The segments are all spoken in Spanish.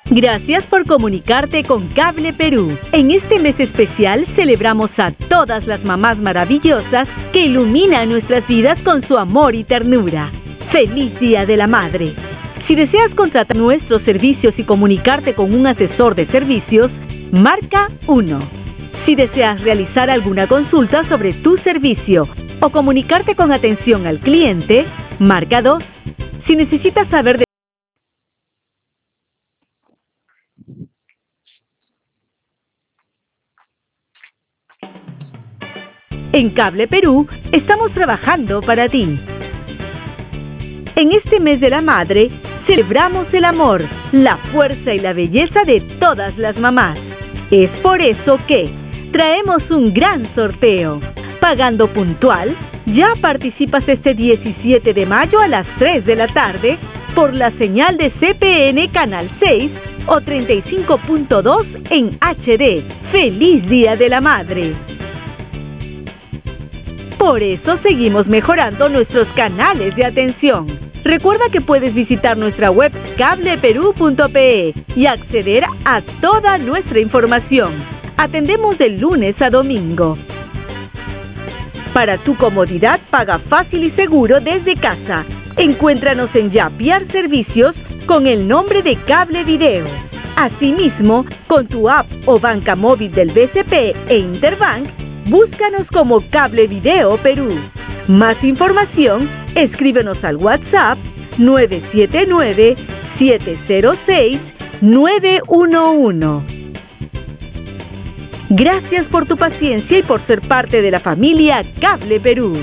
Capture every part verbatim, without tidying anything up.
Gracias por comunicarte con Cable Perú. En este mes especial celebramos a todas las mamás maravillosas que iluminan nuestras vidas con su amor y ternura. ¡Feliz Día de la Madre! Si deseas contratar nuestros servicios y comunicarte con un asesor de servicios, marca uno. Si deseas realizar alguna consulta sobre tu servicio o comunicarte con atención al cliente, marca dos. Si necesitas saber de En Cable Perú estamos trabajando para ti. En este mes de la madre, celebramos el amor, la fuerza y la belleza de todas las mamás. Es por eso que traemos un gran sorteo. Pagando puntual, ya participas este diecisiete de mayo a las tres de la tarde por la señal de C P N Canal seis o treinta y cinco punto dos en H D. ¡Feliz Día de la Madre! Por eso seguimos mejorando nuestros canales de atención. Recuerda que puedes visitar nuestra web cable perú punto pe y acceder a toda nuestra información. Atendemos de lunes a domingo. Para tu comodidad, paga fácil y seguro desde casa. Encuéntranos en Yapiar Servicios con el nombre de Cable Video. Asimismo, con tu app o banca móvil del B C P e Interbank, búscanos como Cable Video Perú. Más información, escríbenos al WhatsApp nueve siete nueve, siete cero seis, nueve uno uno. Gracias por tu paciencia y por ser parte de la familia Cable Perú.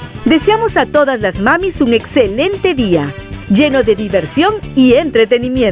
Deseamos a todas las mamis un excelente día, lleno de diversión y entretenimiento.